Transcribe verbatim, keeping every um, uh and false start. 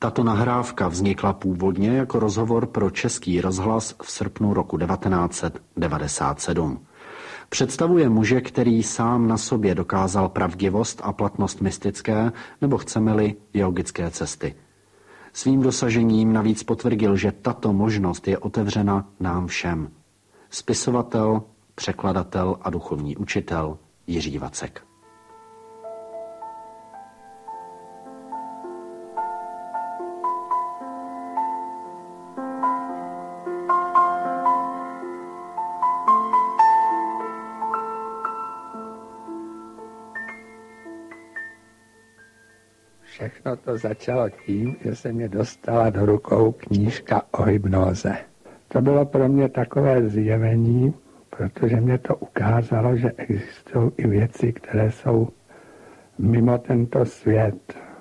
Tato nahrávka vznikla původně jako rozhovor pro Český rozhlas v srpnu roku devatenáct set devadesát sedm. Představuje muže, který sám na sobě dokázal pravdivost a platnost mystické, nebo chceme-li jogické cesty. Svým dosažením navíc potvrdil, že tato možnost je otevřena nám všem. Spisovatel, překladatel a duchovní učitel Jiří Vacek. Všechno to začalo tím, že se mě dostala do rukou knížka o hypnóze. To bylo pro mě takové zjevení, protože mě to ukázalo, že existují i věci, které jsou mimo tento svět.